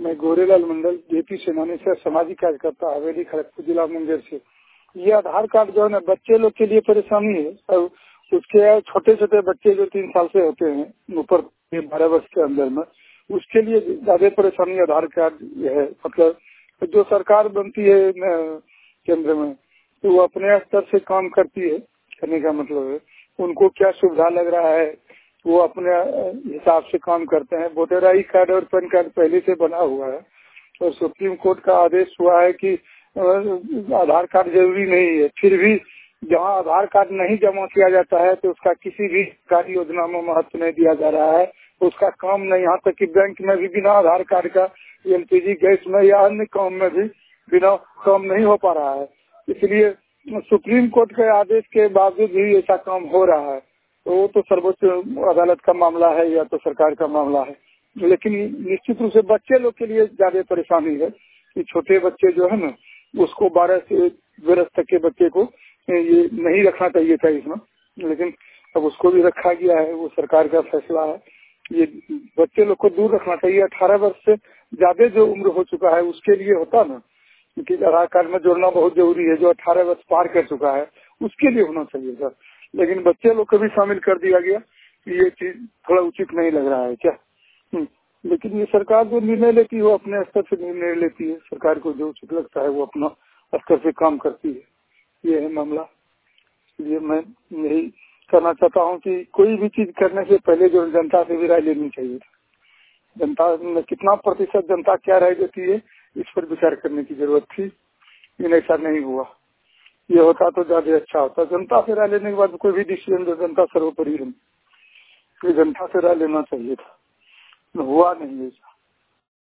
मैं गोरेलाल मंडल जेपी सेनानी से सामाजिक कार्यकर्ता हवेली खड़गपुर जिला मुंगेर से। ये आधार कार्ड जो है ना बच्चे लोग के लिए परेशानी है। और उसके छोटे छोटे बच्चे जो 3 साल से होते हैं ऊपर 12 वर्ष के अंदर में, उसके लिए ज्यादा परेशानी आधार कार्ड है। मतलब जो सरकार बनती है केंद्र में तो वो अपने स्तर से काम करती है, करने का मतलब है उनको क्या सुविधा लग रहा है वो अपने हिसाब से काम करते हैं। वोटर आई कार्ड और पैन कार्ड पहले से बना हुआ है और सुप्रीम कोर्ट का आदेश हुआ है कि आधार कार्ड जरूरी नहीं है। फिर भी जहां आधार कार्ड नहीं जमा किया जाता है तो उसका किसी भी सरकारी योजना में महत्व नहीं दिया जा रहा है। उसका काम नहीं, यहाँ तक कि बैंक में भी बिना आधार कार्ड का एलपीजी गैस में या अन्य काम में भी बिना काम नहीं हो पा रहा है। इसलिए सुप्रीम कोर्ट के आदेश के बावजूद भी ऐसा काम हो रहा है। तो वो तो सर्वोच्च अदालत का मामला है या तो सरकार का मामला है। लेकिन निश्चित रूप से बच्चे लोग के लिए ज्यादा परेशानी है कि छोटे बच्चे जो है ना उसको 12 से 12 तक के बच्चे को ये नहीं रखना चाहिए था इसमें, लेकिन अब उसको भी रखा गया है। वो सरकार का फैसला है। ये बच्चे लोग को दूर रखना चाहिए। 18 वर्ष से ज्यादा जो उम्र हो चुका है उसके लिए होता ना, क्योंकि आधार कार्ड में जोड़ना बहुत जरूरी है। जो 18 वर्ष पार कर चुका है उसके लिए होना चाहिए सर, लेकिन बच्चे लोग को भी शामिल कर दिया गया। ये चीज थोड़ा उचित नहीं लग रहा है क्या? लेकिन ये सरकार जो निर्णय लेती है वो अपने स्तर से निर्णय लेती है। सरकार को जो उचित लगता है वो अपना स्तर से काम करती है। ये है मामला। इसलिए मैं यही करना चाहता हूँ कि कोई भी चीज करने से पहले जो जनता से भी राय लेनी चाहिए। जनता में कितना प्रतिशत जनता क्या राय देती है इस पर विचार करने की जरूरत थी, लेकिन ऐसा नहीं हुआ। ये होता तो ज्यादा अच्छा होता। जनता से राय लेने के बाद कोई भी डिसीजन जो जनता सर्वोपरि है, जनता से राय लेना चाहिए था, हुआ नहीं ऐसा।